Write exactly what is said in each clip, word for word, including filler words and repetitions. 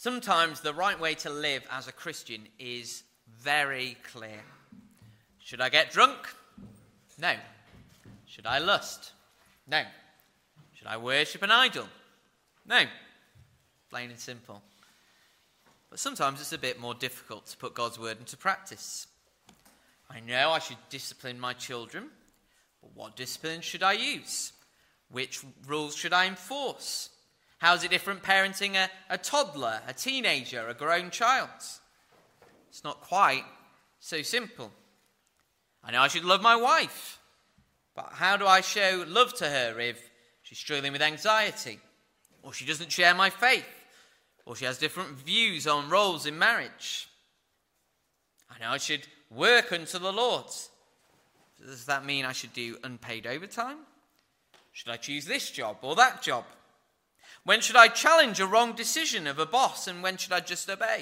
Sometimes the right way to live as a Christian is very clear. Should I get drunk? No. Should I lust? No. Should I worship an idol? No. Plain and simple. But sometimes it's a bit more difficult to put God's word into practice. I know I should discipline my children, but what discipline should I use? Which rules should I enforce? How is it different parenting a, a toddler, a teenager, a grown child? It's not quite so simple. I know I should love my wife, but how do I show love to her if she's struggling with anxiety, or she doesn't share my faith, or she has different views on roles in marriage? I know I should work unto the Lord. Does that mean I should do unpaid overtime? Should I choose this job or that job? When should I challenge a wrong decision of a boss, and when should I just obey?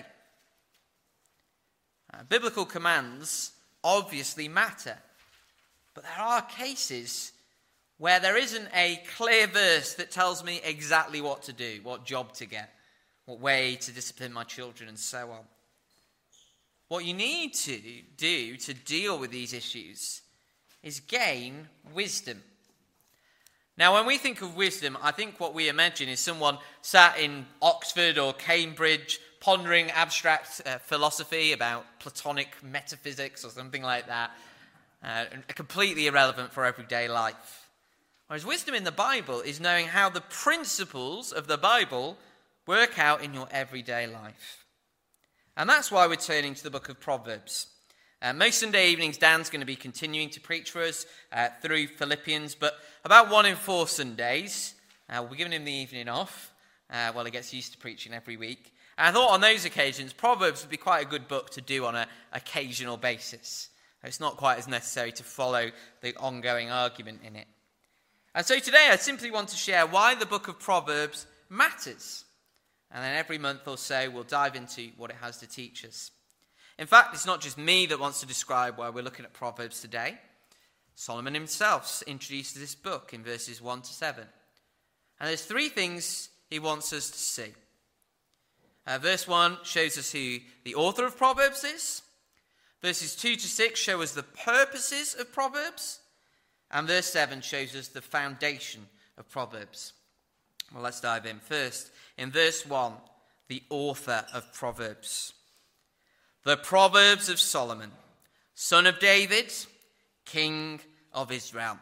Uh, biblical commands obviously matter, but there are cases where there isn't a clear verse that tells me exactly what to do, what job to get, what way to discipline my children, and so on. What you need to do to deal with these issues is gain wisdom. Now, when we think of wisdom, I think what we imagine is someone sat in Oxford or Cambridge pondering abstract uh, philosophy about Platonic metaphysics or something like that, uh, completely irrelevant for everyday life. Whereas wisdom in the Bible is knowing how the principles of the Bible work out in your everyday life. And that's why we're turning to the book of Proverbs. Uh, most Sunday evenings, Dan's going to be continuing to preach for us uh, through Philippians, but about one in four Sundays, uh, we'll be giving him the evening off uh, while he gets used to preaching every week. And I thought on those occasions, Proverbs would be quite a good book to do on an occasional basis. It's not quite as necessary to follow the ongoing argument in it. And so today I simply want to share why the book of Proverbs matters. And then every month or so we'll dive into what it has to teach us. In fact, it's not just me that wants to describe why we're looking at Proverbs today. Solomon himself introduces this book in verses one to seven. And there's three things he wants us to see. Uh, verse one shows us who the author of Proverbs is. Verses two to six show us the purposes of Proverbs. And verse seven shows us the foundation of Proverbs. Well, let's dive in. First, in verse one, the author of Proverbs. The Proverbs of Solomon, son of David, king of Israel.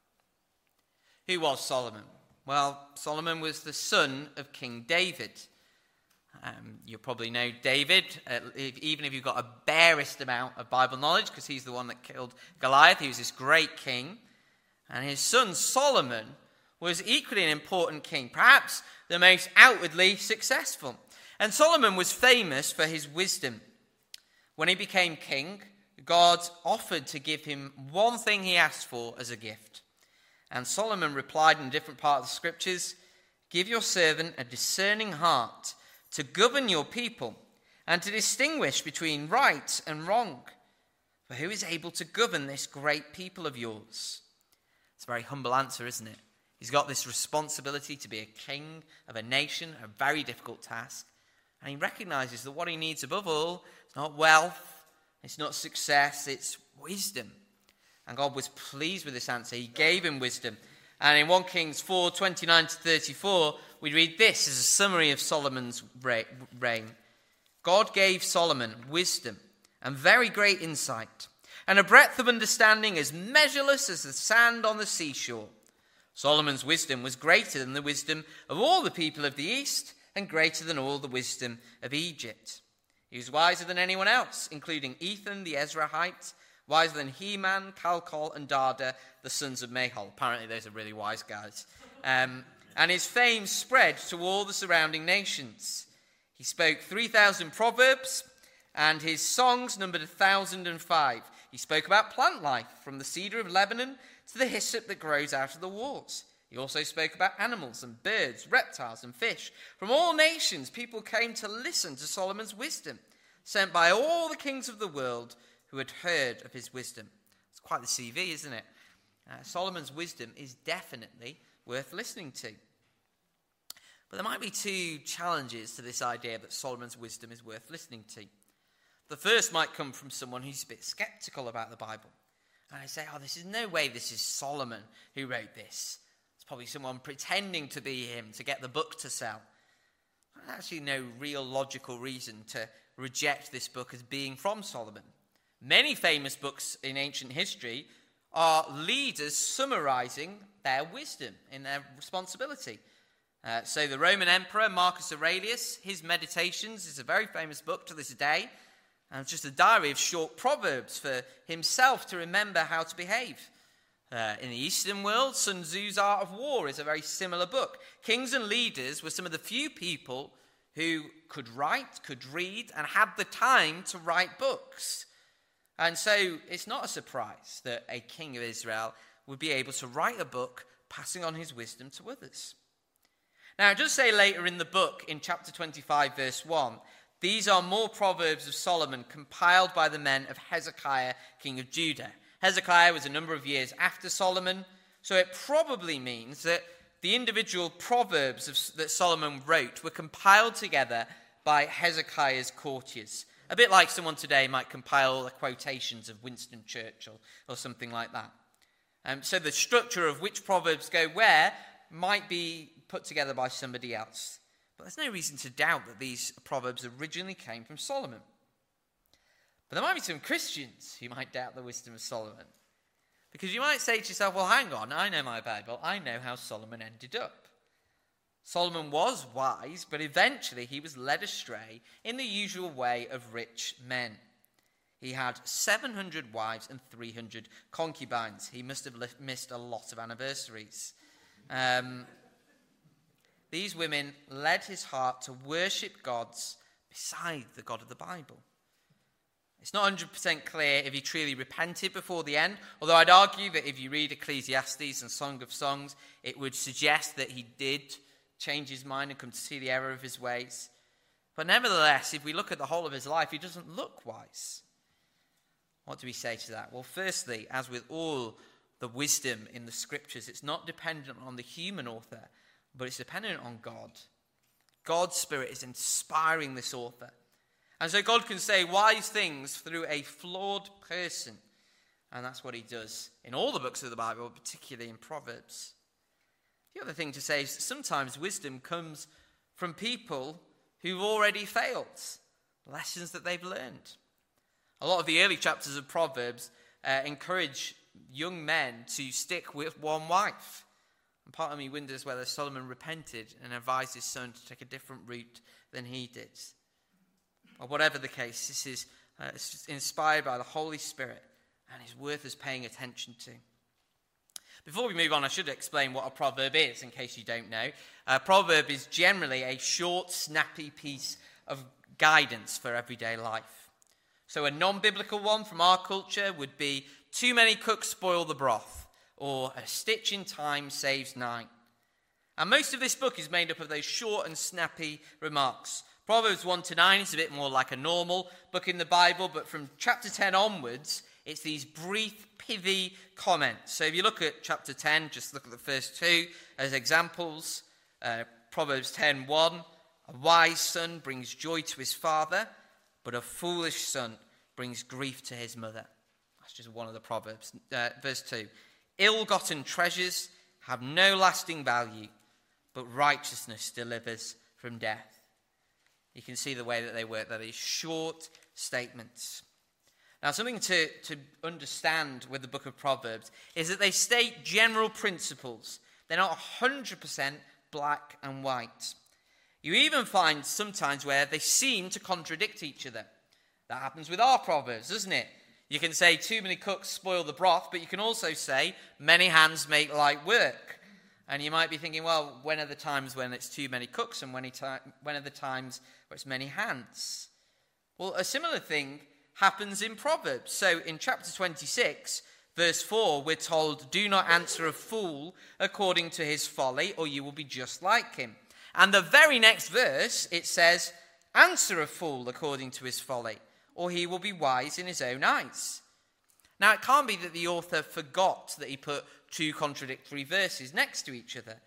Who was Solomon? Well, Solomon was the son of King David. Um, you probably know David, uh, if, even if you've got a barest amount of Bible knowledge, because he's the one that killed Goliath. He was this great king. And his son Solomon was equally an important king, perhaps the most outwardly successful. And Solomon was famous for his wisdom. When he became king, God offered to give him one thing he asked for as a gift. And Solomon replied in a different part of the scriptures, "Give your servant a discerning heart to govern your people and to distinguish between right and wrong. For who is able to govern this great people of yours?" It's a very humble answer, isn't it? He's got this responsibility to be a king of a nation, a very difficult task. And he recognizes that what he needs above all is not wealth, it's not success, it's wisdom. And God was pleased with this answer. He gave him wisdom. And in First Kings four, twenty-nine to thirty-four, we read this as a summary of Solomon's reign. God gave Solomon wisdom and very great insight, and a breadth of understanding as measureless as the sand on the seashore. Solomon's wisdom was greater than the wisdom of all the people of the East, and greater than all the wisdom of Egypt. He was wiser than anyone else, including Ethan the Ezrahite, wiser than Heman, Calcol, and Dada, the sons of Mahol. Apparently those are really wise guys. Um, and his fame spread to all the surrounding nations. He spoke three thousand proverbs, and his songs numbered one thousand five. He spoke about plant life, from the cedar of Lebanon to the hyssop that grows out of the walls. He also spoke about animals and birds, reptiles and fish. From all nations, people came to listen to Solomon's wisdom, sent by all the kings of the world who had heard of his wisdom. It's quite the C V, isn't it? Uh, Solomon's wisdom is definitely worth listening to. But there might be two challenges to this idea that Solomon's wisdom is worth listening to. The first might come from someone who's a bit skeptical about the Bible. And I say, oh, this is no way this is Solomon who wrote this. It's probably someone pretending to be him to get the book to sell. There's actually no real logical reason to reject this book as being from Solomon. Many famous books in ancient history are leaders summarizing their wisdom in their responsibility. Uh, so the Roman Emperor Marcus Aurelius, his Meditations is a very famous book to this day. And it's just a diary of short proverbs for himself to remember how to behave. Uh, in the Eastern world, Sun Tzu's Art of War is a very similar book. Kings and leaders were some of the few people who could write, could read, and had the time to write books. And so it's not a surprise that a king of Israel would be able to write a book passing on his wisdom to others. Now, it does say later in the book, in chapter twenty-five, verse one, these are more proverbs of Solomon compiled by the men of Hezekiah, king of Judah. Hezekiah was a number of years after Solomon, so it probably means that the individual proverbs of, that Solomon wrote were compiled together by Hezekiah's courtiers. A bit like someone today might compile the quotations of Winston Churchill or something like that. Um, so the structure of which proverbs go where might be put together by somebody else. But there's no reason to doubt that these proverbs originally came from Solomon. But there might be some Christians who might doubt the wisdom of Solomon. Because you might say to yourself, well, hang on, I know my Bible. I know how Solomon ended up. Solomon was wise, but eventually he was led astray in the usual way of rich men. He had seven hundred wives and three hundred concubines. He must have missed a lot of anniversaries. Um... These women led his heart to worship gods beside the God of the Bible. It's not one hundred percent clear if he truly repented before the end, although I'd argue that if you read Ecclesiastes and Song of Songs, it would suggest that he did change his mind and come to see the error of his ways. But nevertheless, if we look at the whole of his life, he doesn't look wise. What do we say to that? Well, firstly, as with all the wisdom in the scriptures, it's not dependent on the human author, but it's dependent on God. God's Spirit is inspiring this author. And so God can say wise things through a flawed person. And that's what he does in all the books of the Bible, particularly in Proverbs. The other thing to say is that sometimes wisdom comes from people who've already failed, lessons that they've learned. A lot of the early chapters of Proverbs uh, encourage young men to stick with one wife. And part of me wonders whether Solomon repented and advised his son to take a different route than he did. Or whatever the case, this is uh, inspired by the Holy Spirit and is worth us paying attention to. Before we move on, I should explain what a proverb is, in case you don't know. A proverb is generally a short, snappy piece of guidance for everyday life. So a non-biblical one from our culture would be, too many cooks spoil the broth. Or a stitch in time saves nine. And most of this book is made up of those short and snappy remarks. Proverbs one to nine is a bit more like a normal book in the Bible, but from chapter ten onwards, it's these brief, pithy comments. So if you look at chapter ten, just look at the first two as examples. Uh, Proverbs ten one, a wise son brings joy to his father, but a foolish son brings grief to his mother. That's just one of the Proverbs. Uh, verse two. Ill-gotten treasures have no lasting value, but righteousness delivers from death. You can see the way that they work. That is short statements. Now, something to, to understand with the book of Proverbs is that they state general principles. They're not one hundred percent black and white. You even find sometimes where they seem to contradict each other. That happens with our Proverbs, doesn't it? You can say too many cooks spoil the broth, but you can also say many hands make light work. And you might be thinking, well, when are the times when it's too many cooks and when, when are the times where it's many hands? Well, a similar thing happens in Proverbs. So in chapter twenty-six, verse four, we're told, do not answer a fool according to his folly, or you will be just like him. And the very next verse, it says, answer a fool according to his folly, or he will be wise in his own eyes. Now, it can't be that the author forgot that he put two contradictory verses next to each other,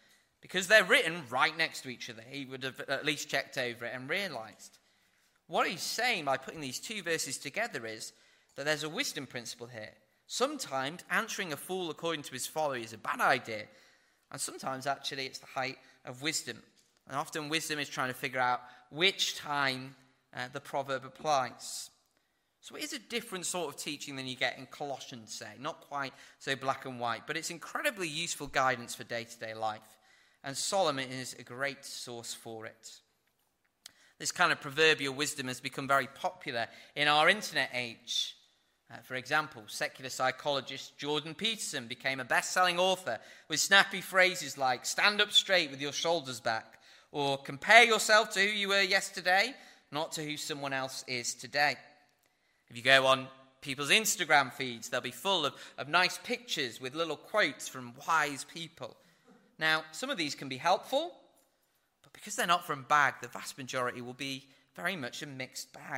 because they're written right next to each other. He would have at least checked over it and realized. What he's saying by putting these two verses together is that there's a wisdom principle here. Sometimes answering a fool according to his folly is a bad idea. And sometimes actually it's the height of wisdom. And often wisdom is trying to figure out which time uh, the proverb applies. So it is a different sort of teaching than you get in Colossians, say. Not quite so black and white, but it's incredibly useful guidance for day-to-day life. And Solomon is a great source for it. This kind of proverbial wisdom has become very popular in our internet age. Uh, for example, secular psychologist Jordan Peterson became a best-selling author with snappy phrases like "stand up straight with your shoulders back," or "compare yourself to who you were yesterday, not to who someone else is today." If you go on people's Instagram feeds, they'll be full of, of nice pictures with little quotes from wise people. Now, some of these can be helpful, but because they're not from bag, the vast majority will be very much a mixed bag.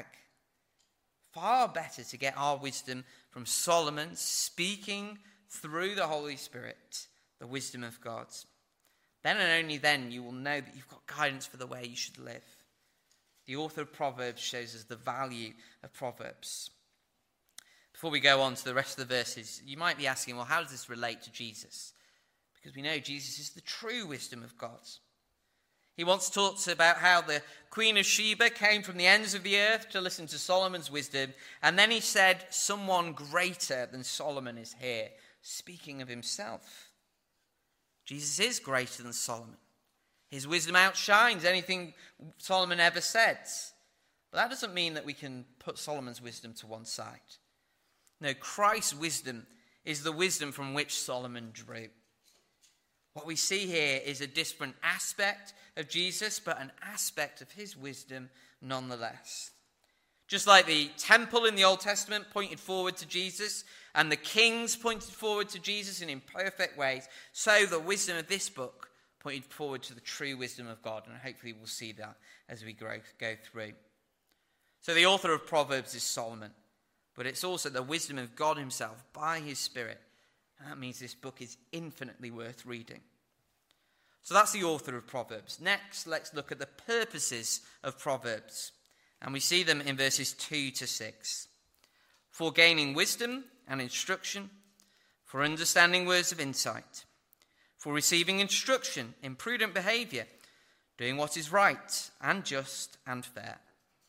Far better to get our wisdom from Solomon, speaking through the Holy Spirit, the wisdom of God. Then and only then you will know that you've got guidance for the way you should live. The author of Proverbs shows us the value of Proverbs. Before we go on to the rest of the verses, you might be asking, well, how does this relate to Jesus? Because we know Jesus is the true wisdom of God. He once talked about how the Queen of Sheba came from the ends of the earth to listen to Solomon's wisdom. And then he said, someone greater than Solomon is here, speaking of himself. Jesus is greater than Solomon. His wisdom outshines anything Solomon ever said. But that doesn't mean that we can put Solomon's wisdom to one side. No, Christ's wisdom is the wisdom from which Solomon drew. What we see here is a different aspect of Jesus, but an aspect of his wisdom nonetheless. Just like the temple in the Old Testament pointed forward to Jesus, and the kings pointed forward to Jesus in imperfect ways, so the wisdom of this book pointed forward to the true wisdom of God, and hopefully we'll see that as we grow, go through. So the author of Proverbs is Solomon, but it's also the wisdom of God himself by his Spirit. That means this book is infinitely worth reading. So that's the author of Proverbs. Next, let's look at the purposes of Proverbs. And we see them in verses two to six. For gaining wisdom and instruction, for understanding words of insight, for receiving instruction in prudent behavior, doing what is right and just and fair,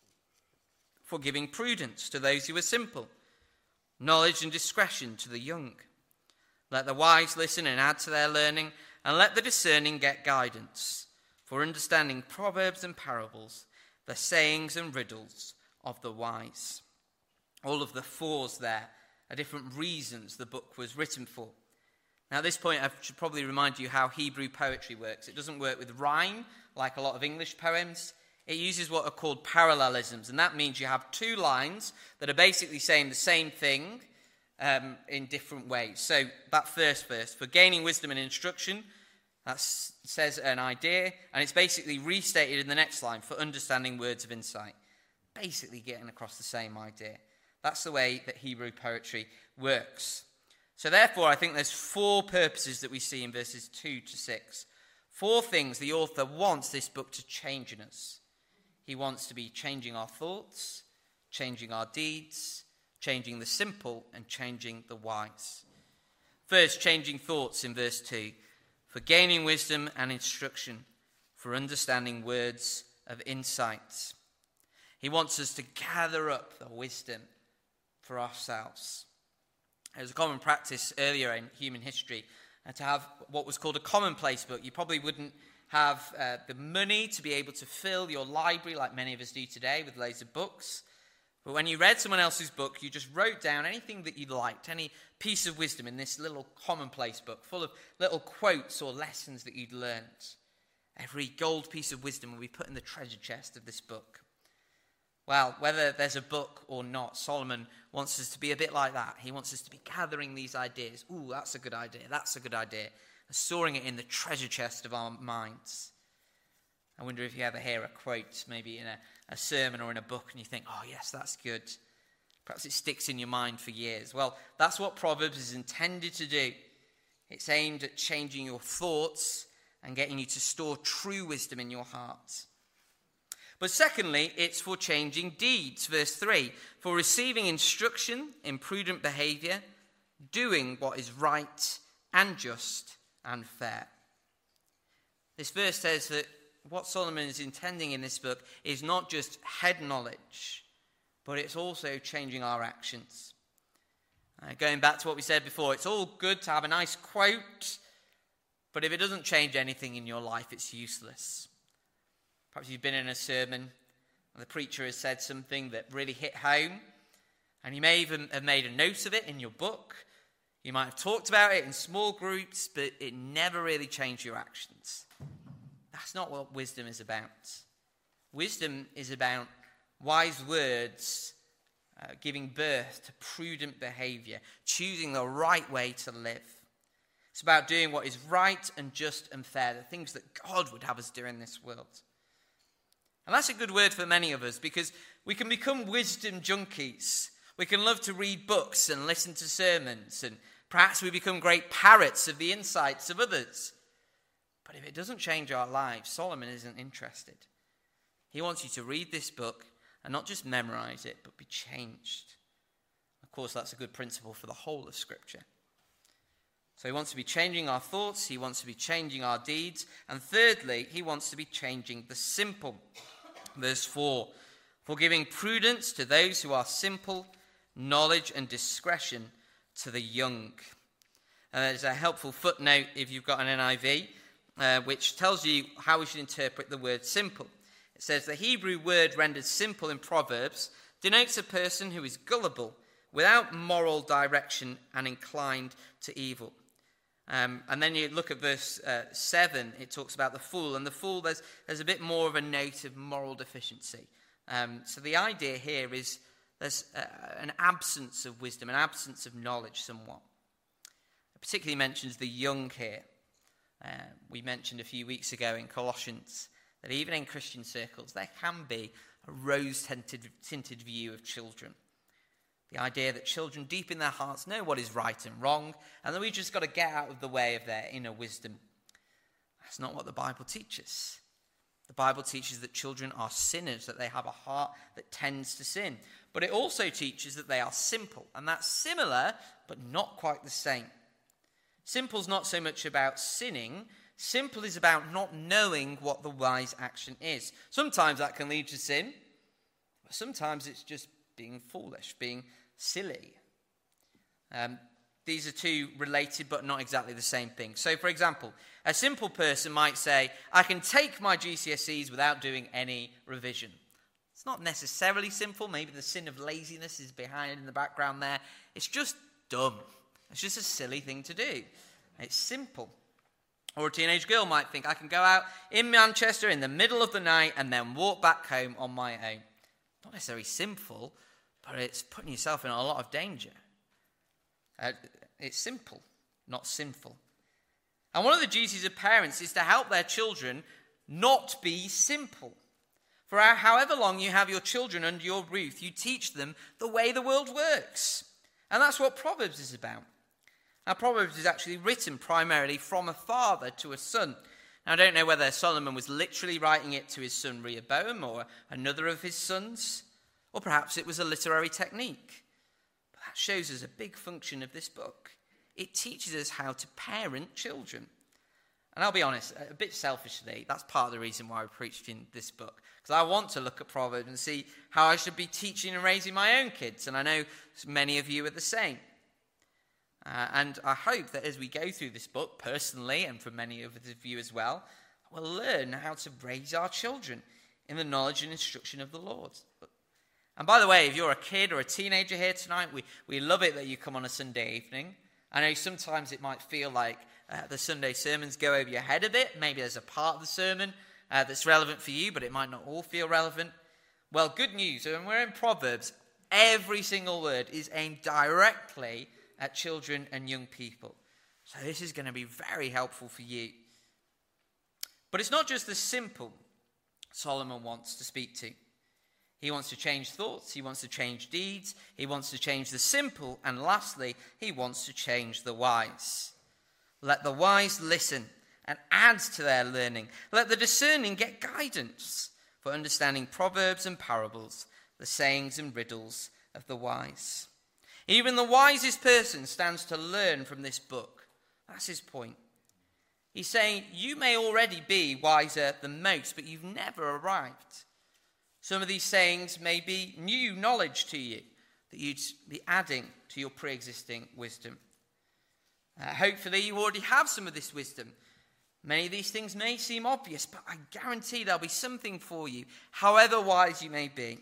for giving prudence to those who are simple, knowledge and discretion to the young. Let the wise listen and add to their learning, and let the discerning get guidance, for understanding proverbs and parables, the sayings and riddles of the wise. All of the fours there are different reasons the book was written for. Now at this point I should probably remind you how Hebrew poetry works. It doesn't work with rhyme like a lot of English poems. It uses what are called parallelisms, and that means you have two lines that are basically saying the same thing um, in different ways. So that first verse, for gaining wisdom and instruction, that says an idea, and it's basically restated in the next line, for understanding words of insight. Basically getting across the same idea. That's the way that Hebrew poetry works. So therefore, I think there's four purposes that we see in verses two to six. Four things the author wants this book to change in us. He wants to be changing our thoughts, changing our deeds, changing the simple, and changing the wise. First, changing thoughts in verse two. For gaining wisdom and instruction, for understanding words of insight. He wants us to gather up the wisdom for ourselves. It was a common practice earlier in human history uh, to have what was called a commonplace book. You probably wouldn't have uh, the money to be able to fill your library like many of us do today with loads of books. But when you read someone else's book, you just wrote down anything that you liked, any piece of wisdom in this little commonplace book, full of little quotes or lessons that you'd learned. Every gold piece of wisdom will be put in the treasure chest of this book. Well, whether there's a book or not, Solomon wants us to be a bit like that. He wants us to be gathering these ideas. Ooh, that's a good idea, that's a good idea. And storing it in the treasure chest of our minds. I wonder if you ever hear a quote, maybe in a, a sermon or in a book, and you think, oh yes, that's good. Perhaps it sticks in your mind for years. Well, that's what Proverbs is intended to do. It's aimed at changing your thoughts and getting you to store true wisdom in your heart. But secondly, it's for changing deeds. Verse three, for receiving instruction in prudent behavior, doing what is right and just and fair. This verse says that what Solomon is intending in this book is not just head knowledge, but it's also changing our actions. Uh, going back to what we said before, it's all good to have a nice quote, but if it doesn't change anything in your life, it's useless. Perhaps you've been in a sermon and the preacher has said something that really hit home, and you may even have made a note of it in your book. You might have talked about it in small groups, but it never really changed your actions. That's not what wisdom is about. Wisdom is about wise words uh, giving birth to prudent behavior, choosing the right way to live. It's about doing what is right and just and fair, the things that God would have us do in this world. And that's a good word for many of us, because we can become wisdom junkies. We can love to read books and listen to sermons, and perhaps we become great parrots of the insights of others. But if it doesn't change our lives, Solomon isn't interested. He wants you to read this book and not just memorize it, but be changed. Of course, that's a good principle for the whole of Scripture. So he wants to be changing our thoughts, he wants to be changing our deeds, and thirdly, he wants to be changing the simple. Verse four, for giving prudence to those who are simple, knowledge and discretion to the young. And there's a helpful footnote if you've got an N I V, uh, which tells you how we should interpret the word simple. It says the Hebrew word rendered simple in Proverbs denotes a person who is gullible, without moral direction and inclined to evil. Um, and then you look at verse uh, seven, it talks about the fool. And the fool, there's, there's a bit more of a note of moral deficiency. Um, so the idea here is there's uh, an absence of wisdom, an absence of knowledge somewhat. It particularly mentions the young here. Uh, we mentioned a few weeks ago in Colossians that even in Christian circles there can be a rose-tinted tinted view of children. The idea that children deep in their hearts know what is right and wrong, and that we've just got to get out of the way of their inner wisdom. That's not what the Bible teaches. The Bible teaches that children are sinners, that they have a heart that tends to sin. But it also teaches that they are simple, and that's similar, but not quite the same. Simple's not so much about sinning. Simple is about not knowing what the wise action is. Sometimes that can lead to sin, but sometimes it's just being foolish, being silly. Um, these are two related but not exactly the same thing. So, for example, a simple person might say, I can take my G C S Es without doing any revision. It's not necessarily simple. Maybe the sin of laziness is behind in the background there. It's just dumb. It's just a silly thing to do. It's simple. Or a teenage girl might think, I can go out in Manchester in the middle of the night and then walk back home on my own. Not necessarily sinful, but it's putting yourself in a lot of danger. Uh, it's simple, not sinful. And one of the duties of parents is to help their children not be simple. For however long you have your children under your roof, you teach them the way the world works. And that's what Proverbs is about. Now, Proverbs is actually written primarily from a father to a son. Now, I don't know whether Solomon was literally writing it to his son Rehoboam or another of his sons, or perhaps it was a literary technique. But that shows us a big function of this book. It teaches us how to parent children. And I'll be honest, a bit selfishly, that's part of the reason why I preached in this book. Because I want to look at Proverbs and see how I should be teaching and raising my own kids. And I know many of you are the same. Uh, and I hope that as we go through this book, personally, and for many of you as well, we'll learn how to raise our children in the knowledge and instruction of the Lord. And by the way, if you're a kid or a teenager here tonight, we, we love it that you come on a Sunday evening. I know sometimes it might feel like uh, the Sunday sermons go over your head a bit. Maybe there's a part of the sermon uh, that's relevant for you, but it might not all feel relevant. Well, good news. When we're in Proverbs, every single word is aimed directly at children and young people. So this is going to be very helpful for you. But it's not just the simple Solomon wants to speak to. He wants to change thoughts, he wants to change deeds, he wants to change the simple, and lastly, he wants to change the wise. Let the wise listen and add to their learning. Let the discerning get guidance for understanding proverbs and parables, the sayings and riddles of the wise. Even the wisest person stands to learn from this book. That's his point. He's saying you may already be wiser than most, but you've never arrived. Some of these sayings may be new knowledge to you that you'd be adding to your pre-existing wisdom. Uh, hopefully you already have some of this wisdom. Many of these things may seem obvious, but I guarantee there'll be something for you, however wise you may be.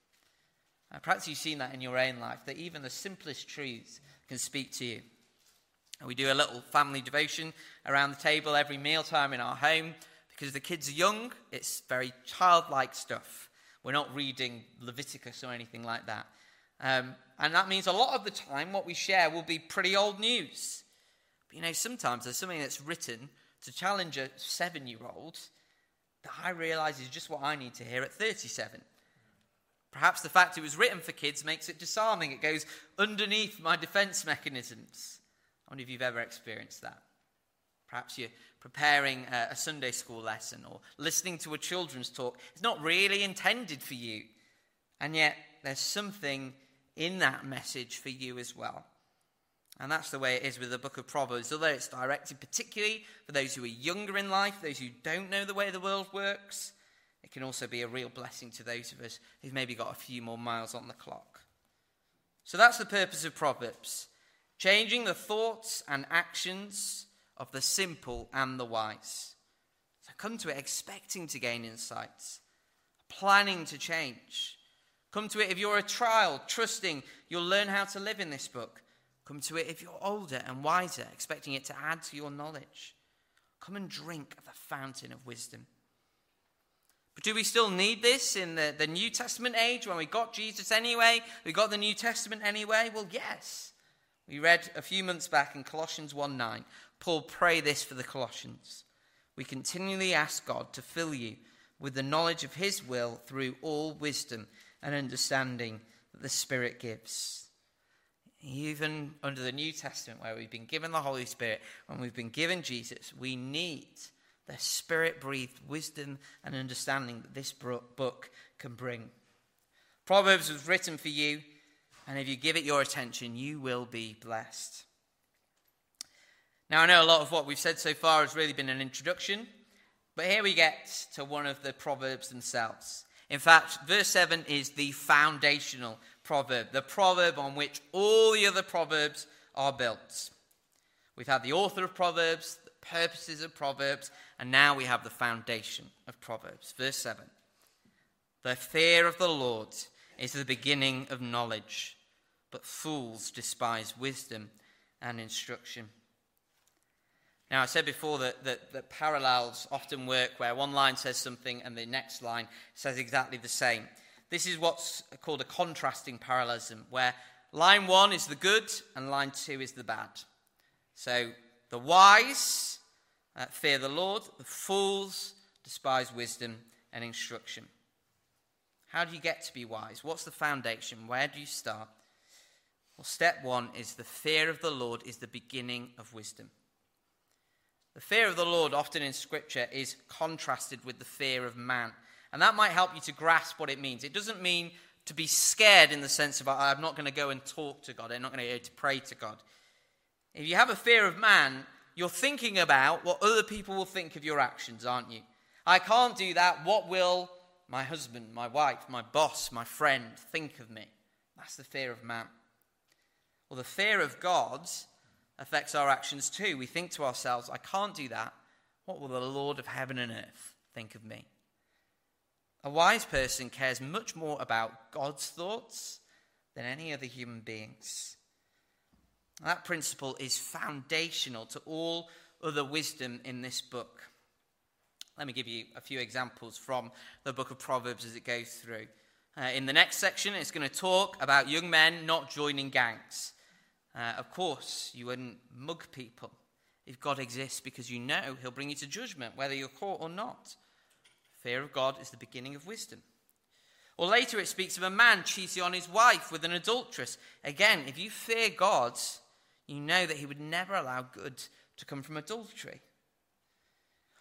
Uh, perhaps you've seen that in your own life, that even the simplest truths can speak to you. And we do a little family devotion around the table every mealtime in our home. Because the kids are young, it's very childlike stuff. We're not reading Leviticus or anything like that. Um, and that means a lot of the time what we share will be pretty old news. But you know, sometimes there's something that's written to challenge a seven-year-old that I realise is just what I need to hear at thirty-seven. Perhaps the fact it was written for kids makes it disarming. It goes underneath my defence mechanisms. I wonder if you've ever experienced that. Perhaps you're preparing a Sunday school lesson or listening to a children's talk. It's not really intended for you. And yet there's something in that message for you as well. And that's the way it is with the book of Proverbs. Although it's directed particularly for those who are younger in life, those who don't know the way the world works, it can also be a real blessing to those of us who've maybe got a few more miles on the clock. So that's the purpose of Proverbs. Changing the thoughts and actions of the simple and the wise. So come to it expecting to gain insights, planning to change. Come to it if you're a child, trusting you'll learn how to live in this book. Come to it if you're older and wiser, expecting it to add to your knowledge. Come and drink of the fountain of wisdom. But do we still need this in the, the New Testament age when we got Jesus anyway? We got the New Testament anyway? Well, yes. We read a few months back in Colossians one nine, Paul prayed this for the Colossians. We continually ask God to fill you with the knowledge of his will through all wisdom and understanding that the Spirit gives. Even under the New Testament, where we've been given the Holy Spirit, when we've been given Jesus, we need the Spirit-breathed wisdom and understanding that this book can bring. Proverbs was written for you, and if you give it your attention, you will be blessed. Now, I know a lot of what we've said so far has really been an introduction, but here we get to one of the Proverbs themselves. In fact, verse seven is the foundational proverb, the proverb on which all the other proverbs are built. We've had the author of Proverbs, the purposes of Proverbs, and now we have the foundation of Proverbs. Verse seven. The fear of the Lord is the beginning of knowledge, but fools despise wisdom and instruction. Now, I said before that, that, that parallels often work where one line says something and the next line says exactly the same. This is what's called a contrasting parallelism, where line one is the good and line two is the bad. So the wise uh, fear the Lord, the fools despise wisdom and instruction. How do you get to be wise? What's the foundation? Where do you start? Well, step one is the fear of the Lord is the beginning of wisdom. The fear of the Lord often in Scripture is contrasted with the fear of man. And that might help you to grasp what it means. It doesn't mean to be scared in the sense of, I'm not going to go and talk to God. I'm not going to go to pray to God. If you have a fear of man, you're thinking about what other people will think of your actions, aren't you? I can't do that. What will my husband, my wife, my boss, my friend think of me? That's the fear of man. Well, the fear of God affects our actions too. We think to ourselves, I can't do that. What will the Lord of heaven and earth think of me? A wise person cares much more about God's thoughts than any other human beings. That principle is foundational to all other wisdom in this book. Let me give you a few examples from the book of Proverbs as it goes through. Uh, in the next section, it's going to talk about young men not joining gangs. Uh, of course, you wouldn't mug people if God exists, because you know he'll bring you to judgment, whether you're caught or not. Fear of God is the beginning of wisdom. Or later it speaks of a man cheating on his wife with an adulteress. Again, if you fear God, you know that he would never allow good to come from adultery.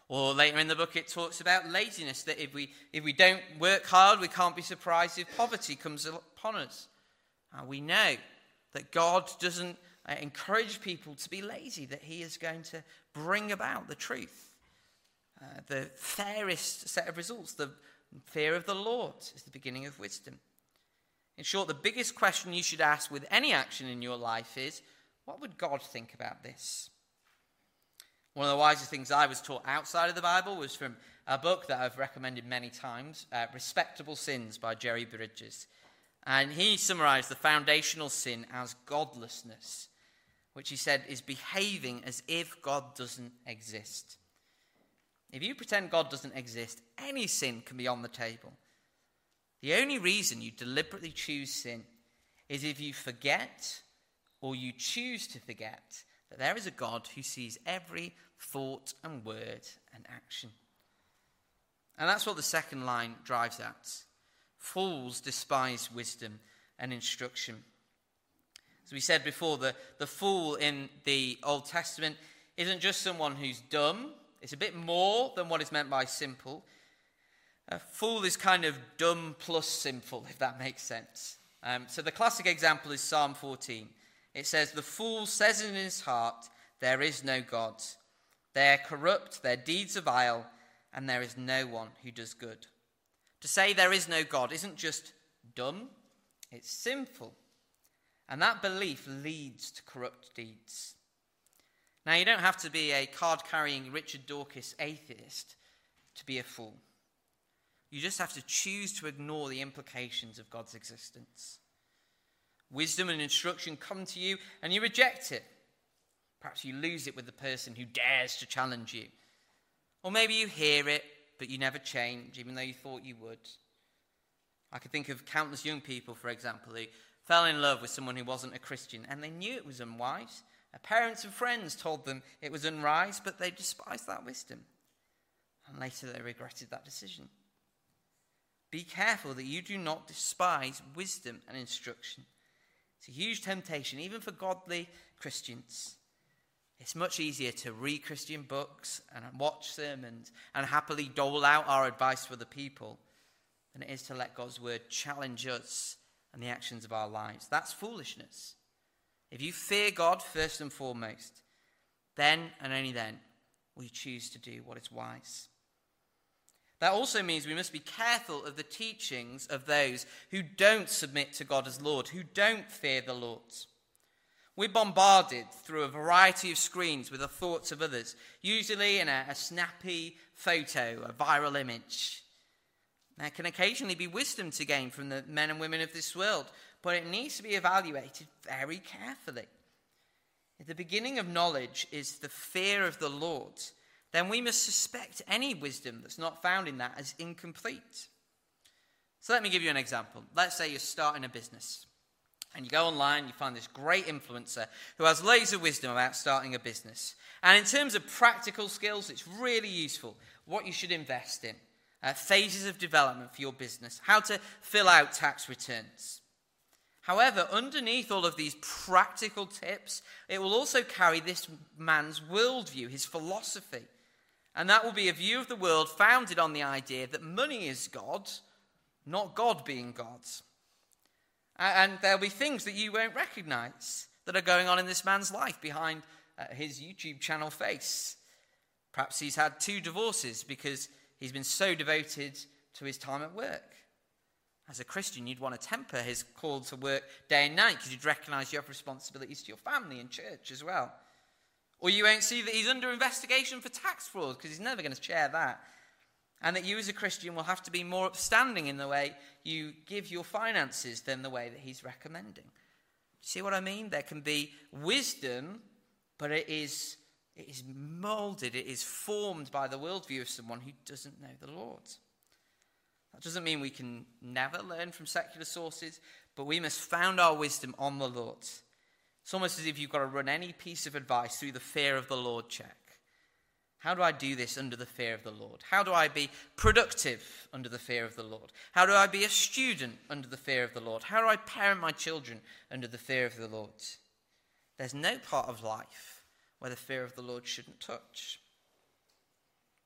Or later in the book it talks about laziness, that if we if we don't work hard, we can't be surprised if poverty comes upon us. And we know that God doesn't uh, encourage people to be lazy, that he is going to bring about the truth. Uh, the fairest set of results, the fear of the Lord, is the beginning of wisdom. In short, the biggest question you should ask with any action in your life is, what would God think about this? One of the wisest things I was taught outside of the Bible was from a book that I've recommended many times, uh, Respectable Sins by Jerry Bridges. And he summarized the foundational sin as godlessness, which he said is behaving as if God doesn't exist. If you pretend God doesn't exist, any sin can be on the table. The only reason you deliberately choose sin is if you forget or you choose to forget that there is a God who sees every thought and word and action. And that's what the second line drives at. Fools despise wisdom and instruction. As we said before, the, the fool in the Old Testament isn't just someone who's dumb. It's a bit more than what is meant by simple. A fool is kind of dumb plus sinful, if that makes sense. Um, so the classic example is Psalm fourteen. It says, "The fool says in his heart, there is no God. They are corrupt, their deeds are vile, and there is no one who does good." To say there is no God isn't just dumb, it's sinful. And that belief leads to corrupt deeds. Now, you don't have to be a card-carrying Richard Dawkins atheist to be a fool. You just have to choose to ignore the implications of God's existence. Wisdom and instruction come to you and you reject it. Perhaps you lose it with the person who dares to challenge you. Or maybe you hear it, but you never change, even though you thought you would. I could think of countless young people, for example, who fell in love with someone who wasn't a Christian, and they knew it was unwise. Their parents and friends told them it was unwise, but they despised that wisdom. And later they regretted that decision. Be careful that you do not despise wisdom and instruction. It's a huge temptation, even for godly Christians. It's much easier to read Christian books and watch sermons and happily dole out our advice for other people than it is to let God's word challenge us and the actions of our lives. That's foolishness. If you fear God first and foremost, then and only then will you choose to do what is wise. That also means we must be careful of the teachings of those who don't submit to God as Lord, who don't fear the Lord. We're bombarded through a variety of screens with the thoughts of others, usually in a, a snappy photo, a viral image. There can occasionally be wisdom to gain from the men and women of this world, but it needs to be evaluated very carefully. If the beginning of knowledge is the fear of the Lord, then we must suspect any wisdom that's not found in that as incomplete. So let me give you an example. Let's say you're starting a business. And you go online, you find this great influencer who has loads of wisdom about starting a business. And in terms of practical skills, it's really useful what you should invest in. Uh, phases of development for your business. How to fill out tax returns. However, underneath all of these practical tips, it will also carry this man's worldview, his philosophy. And that will be a view of the world founded on the idea that money is God, not God being God. And there'll be things that you won't recognize that are going on in this man's life behind uh, his YouTube channel face. Perhaps he's had two divorces because he's been so devoted to his time at work. As a Christian, you'd want to temper his call to work day and night because you'd recognize you have responsibilities to your family and church as well. Or you won't see that he's under investigation for tax fraud because he's never going to share that. And that you as a Christian will have to be more upstanding in the way you give your finances than the way that he's recommending. See what I mean? There can be wisdom, but it is, it is molded, it is formed by the worldview of someone who doesn't know the Lord. That doesn't mean we can never learn from secular sources, but we must found our wisdom on the Lord. It's almost as if you've got to run any piece of advice through the fear of the Lord check. How do I do this under the fear of the Lord? How do I be productive under the fear of the Lord? How do I be a student under the fear of the Lord? How do I parent my children under the fear of the Lord? There's no part of life where the fear of the Lord shouldn't touch.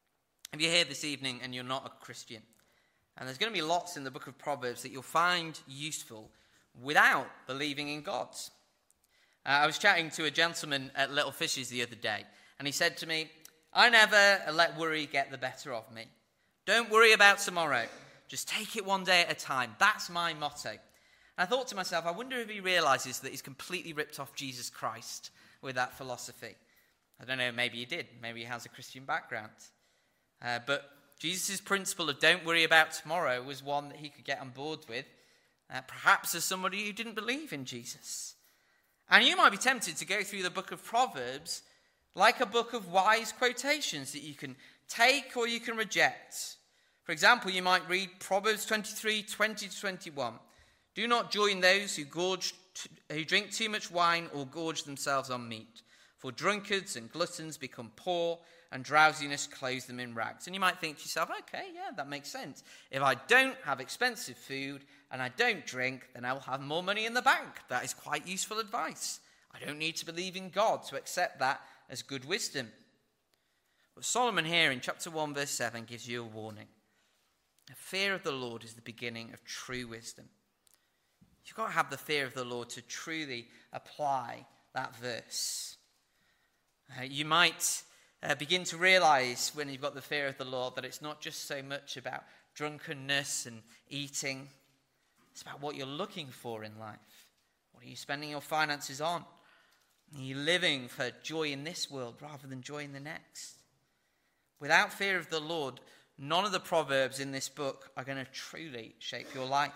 If you're here this evening and you're not a Christian, and there's going to be lots in the book of Proverbs that you'll find useful without believing in God. Uh, I was chatting to a gentleman at Little Fishes the other day, and he said to me, I never let worry get the better of me. Don't worry about tomorrow. Just take it one day at a time. That's my motto. And I thought to myself, I wonder if he realizes that he's completely ripped off Jesus Christ with that philosophy. I don't know, maybe he did. Maybe he has a Christian background. Uh, but Jesus' principle of don't worry about tomorrow was one that he could get on board with, uh, perhaps as somebody who didn't believe in Jesus. And you might be tempted to go through the book of Proverbs like a book of wise quotations that you can take or you can reject. For example, you might read Proverbs twenty-three, twenty to twenty-one. Do not join those who gorge, who drink too much wine or gorge themselves on meat. For drunkards and gluttons become poor, and drowsiness clothes them in rags. And you might think to yourself, okay, yeah, that makes sense. If I don't have expensive food and I don't drink, then I'll have more money in the bank. That is quite useful advice. I don't need to believe in God to accept that as good wisdom. But Solomon here in chapter one, verse seven, gives you a warning. The fear of the Lord is the beginning of true wisdom. You've got to have the fear of the Lord to truly apply that verse. Uh, you might uh, begin to realize when you've got the fear of the Lord that it's not just so much about drunkenness and eating. It's about what you're looking for in life. What are you spending your finances on? Are you living for joy in this world rather than joy in the next? Without fear of the Lord, none of the Proverbs in this book are going to truly shape your life.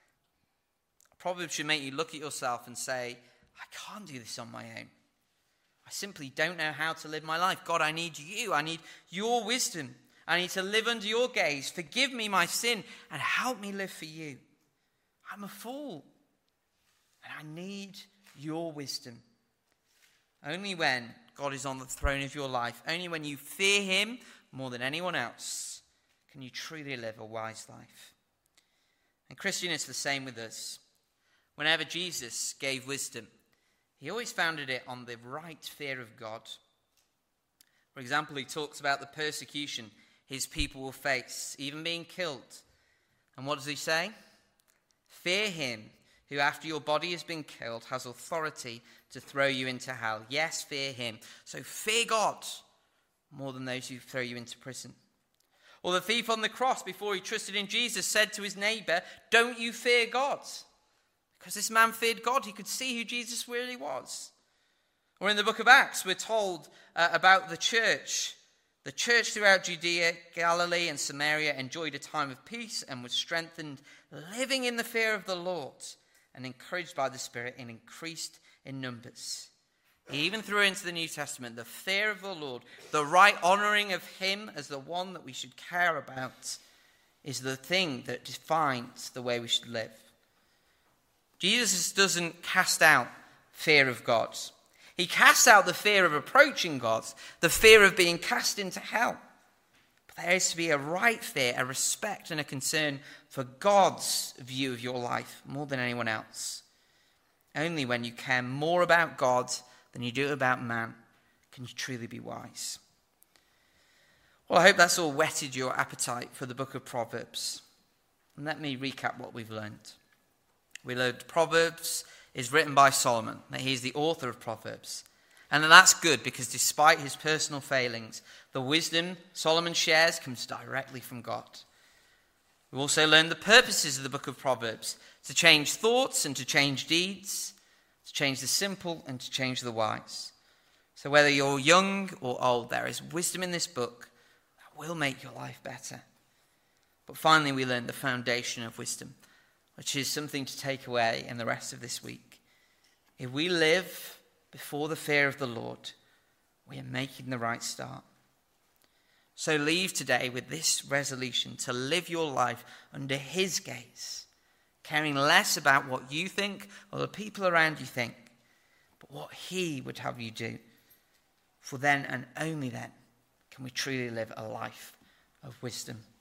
Proverbs should make you look at yourself and say, I can't do this on my own. I simply don't know how to live my life. God, I need you. I need your wisdom. I need to live under your gaze. Forgive me my sin and help me live for you. I'm a fool and I need your wisdom. Only when God is on the throne of your life, only when you fear him more than anyone else, can you truly live a wise life. And Christian, it's the same with us. Whenever Jesus gave wisdom, he always founded it on the right fear of God. For example, he talks about the persecution his people will face, even being killed. And what does he say? Fear him who after your body has been killed has authority to throw you into hell. Yes, fear him. So fear God more than those who throw you into prison. Or the thief on the cross, before he trusted in Jesus, said to his neighbor, don't you fear God? Because this man feared God. He could see who Jesus really was. Or in the book of Acts, we're told uh, about the church. The church throughout Judea, Galilee, and Samaria enjoyed a time of peace and was strengthened, living in the fear of the Lord and encouraged by the Spirit and increased in numbers. He even threw into the New Testament the fear of the Lord, the right honoring of him as the one that we should care about, is the thing that defines the way we should live. Jesus doesn't cast out fear of God. He casts out the fear of approaching God, the fear of being cast into hell. But there is to be a right fear, a respect and a concern for God's view of your life more than anyone else. Only when you care more about God than you do about man can you truly be wise. Well, I hope that's all whetted your appetite for the book of Proverbs. And let me recap what we've learned. We learned Proverbs is written by Solomon, that he's the author of Proverbs. And that's good because despite his personal failings, the wisdom Solomon shares comes directly from God. We also learned the purposes of the book of Proverbs, to change thoughts and to change deeds, to change the simple and to change the wise. So whether you're young or old, there is wisdom in this book that will make your life better. But finally, we learned the foundation of wisdom, which is something to take away in the rest of this week. If we live before the fear of the Lord, we are making the right start. So leave today with this resolution to live your life under his gaze, caring less about what you think or the people around you think, but what he would have you do. For then and only then can we truly live a life of wisdom.